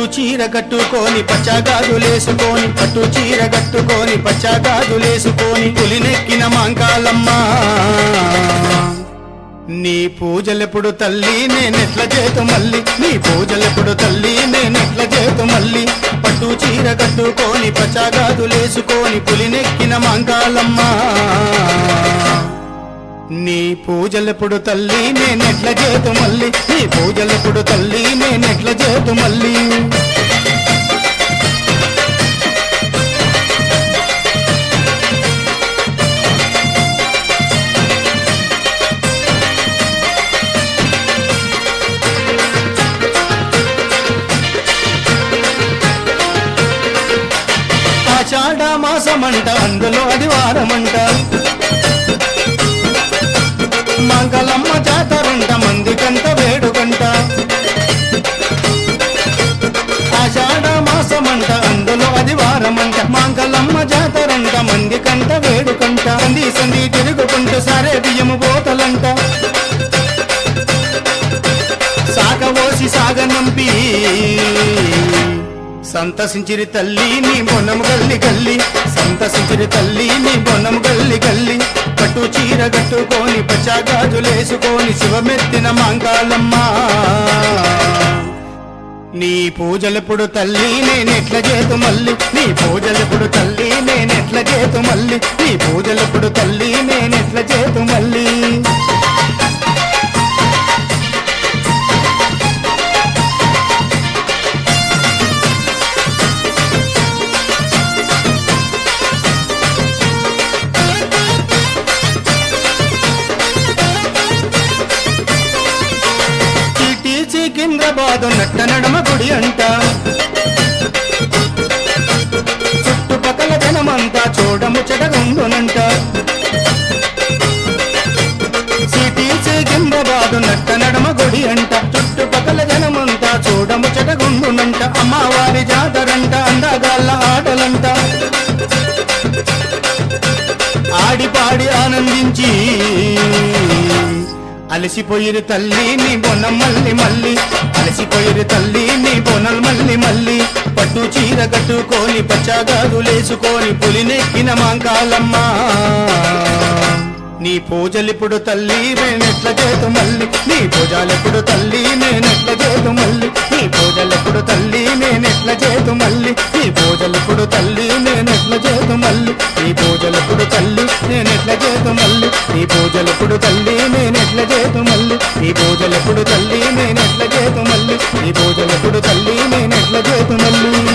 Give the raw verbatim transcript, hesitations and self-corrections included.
చీర కట్టుకొని పచ్చగాజులేసుకొని పట్టు చీర కట్టుకొని పచ్చగాజులేసుకొని పులినెక్కిన మాంకాలమ్మ నీ పూజలెప్పుడు తల్లి నేనెట్ల చేతు మల్లి నీ పూజలెప్పుడు తల్లి నేనెట్ల చేతు మల్లి పట్టు చీర కట్టుకొని పచ్చగాజులేసుకొని పులినెక్కిన మాంకాలమ్మ నీ పూజలెప్పుడు తల్లి నేనెట్ల చేతు మల్లి నీ పూజలెప్పుడు తల్లి నేనెట్ల చేతు మల్లి ఆషాఢ మాసమంట అందులో అది వారమంట మంగళమ్మ జాతరంట మందికంత వేడుకంట ఆషాఢ మాసమంట అందులో అది వారమంట మంగళమ్మ జాతరంట మందికంత వేడుకంట సంది సంది తిరుగుకుంటూ సరే బియ్యము పోతలంట సాగవోసి సాగనంపి సంతసించిరి తల్లి నీ బొన్నము గల్లి గల్లి సంతసించిరి తల్లి నీ బొన్నము గల్లి గల్లి పట్టు చీర కట్టుకొని పచ్చగాజులేసుకొని శివమెత్తిన మాంకాలమ్మ నీ పూజలెప్పుడు తల్లి నేనెట్ల చేతు మల్లి నీ పూజలెప్పుడు తల్లి నేనెట్ల చేతు మల్లి నీ పూజలెప్పుడు తల్లి నేనెట్ల చేతు మల్లి సికింద్రాబాదు నట్ట నడమ గుడి అంట చుట్టుపక్కల జనమంతా చూడముచ్చటగుండునంట సిటీ సికింద్రాబాదు నట్ట నడమ గుడి అంట చుట్టుపక్కల జనమంతా చూడముచ్చటగుండునంట అమ్మవారి జాతరంట అందగాళ్ళ ఆటలంట ఆడిపాడి ఆనందించి అలసిపోయిరు తల్లి నీ బొనం మల్లి మల్లి అలసిపోయిరు తల్లి నీ బొనల్ మల్లి మల్లి పట్టు చీర కట్టుకొని పచ్చగాజులేసుకొని పులినెక్కిన మాంకాలమ్మ నీ పూజలిప్పుడు తల్లి నేనెట్ల చేతు మల్లి నీ పూజలెప్పుడు తల్లి నేనెట్ల చేతు మల్లి నీ పూజలెప్పుడు తల్లి నేనెట్ల చేతు మల్లి నీ పూజలెప్పుడు తల్లి నేనెట్ల చేతు మల్లి నీ పూజలెప్పుడు తల్లి నేనెట్ల చేతు మల్లి నీ పూజలెప్పుడు తల్లి నేనెట్ల చేతు మల్లి నీ పూజలెప్పుడు తల్లి నేనెట్ల చేతు మల్లి నీ పూజలెప్పుడు తల్లి నేనెట్ల చేతు మల్లి